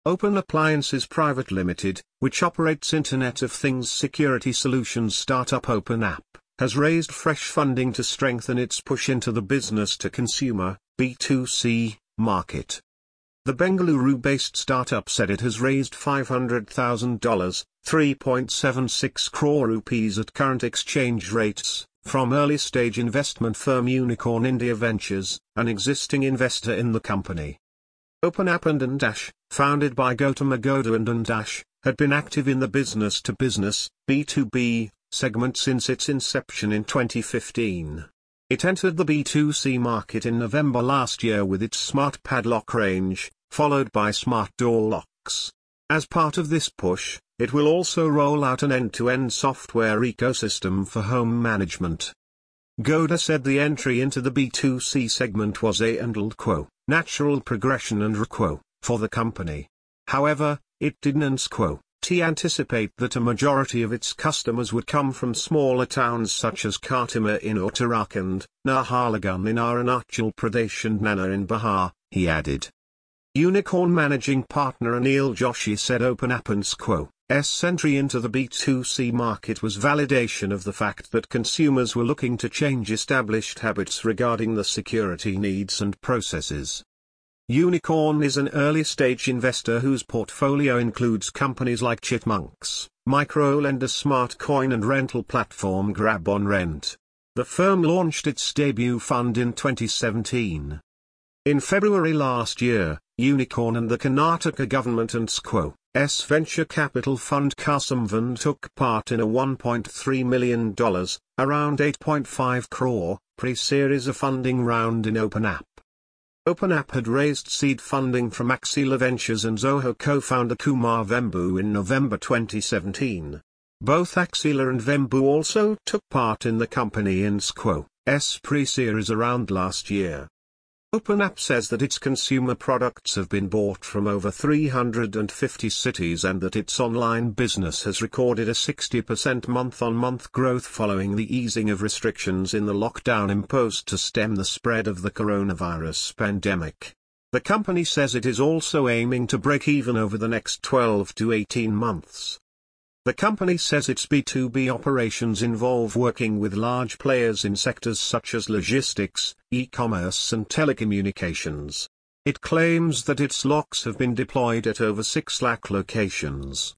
Open Appliances Private Limited, which operates Internet of Things security solutions startup OpenApp, has raised fresh funding to strengthen its push into the business-to-consumer (B2C) market. The Bengaluru-based startup said it has raised $500,000, 3.76 crore rupees at current exchange rates, from early-stage investment firm Unicorn India Ventures, an existing investor in the company. OpenApp and Dash, founded by Gautam Agoda and Dash, had been active in the business-to-business (B2B) segment since its inception in 2015. It entered the B2C market in November last year with its smart padlock range, followed by smart door locks. As part of this push, it will also roll out an end-to-end software ecosystem for home management. Gauda said the entry into the B2C segment was a natural progression and for the company. However, it didn't anticipate that a majority of its customers would come from smaller towns such as Khatima in Uttarakhand, Naharlagun in Arunachal Pradesh and Nana in Bihar, he added. Unicorn managing partner Anil Joshi said OpenApp's entry into the B2C market was validation of the fact that consumers were looking to change established habits regarding the security needs and processes. Unicorn is an early-stage investor whose portfolio includes companies like Chipmunks, micro-lender Smartcoin and rental platform GrabOnRent. The firm launched its debut fund in 2017. In February last year, Unicorn and the Karnataka government and SQ's venture capital fund Kasumvan took part in a $1.3 million, around 8.5 crore, pre-series A funding round in OpenApp. OpenApp had raised seed funding from Axela Ventures and Zoho co-founder Kumar Vembu in November 2017. Both Axela and Vembu also took part in the company in SQ's pre-series around last year. OpenApp says that its consumer products have been bought from over 350 cities and that its online business has recorded a 60% month-on-month growth following the easing of restrictions in the lockdown imposed to stem the spread of the coronavirus pandemic. The company says it is also aiming to break even over the next 12 to 18 months. The company says its B2B operations involve working with large players in sectors such as logistics, e-commerce and telecommunications. It claims that its locks have been deployed at over 6 lakh locations.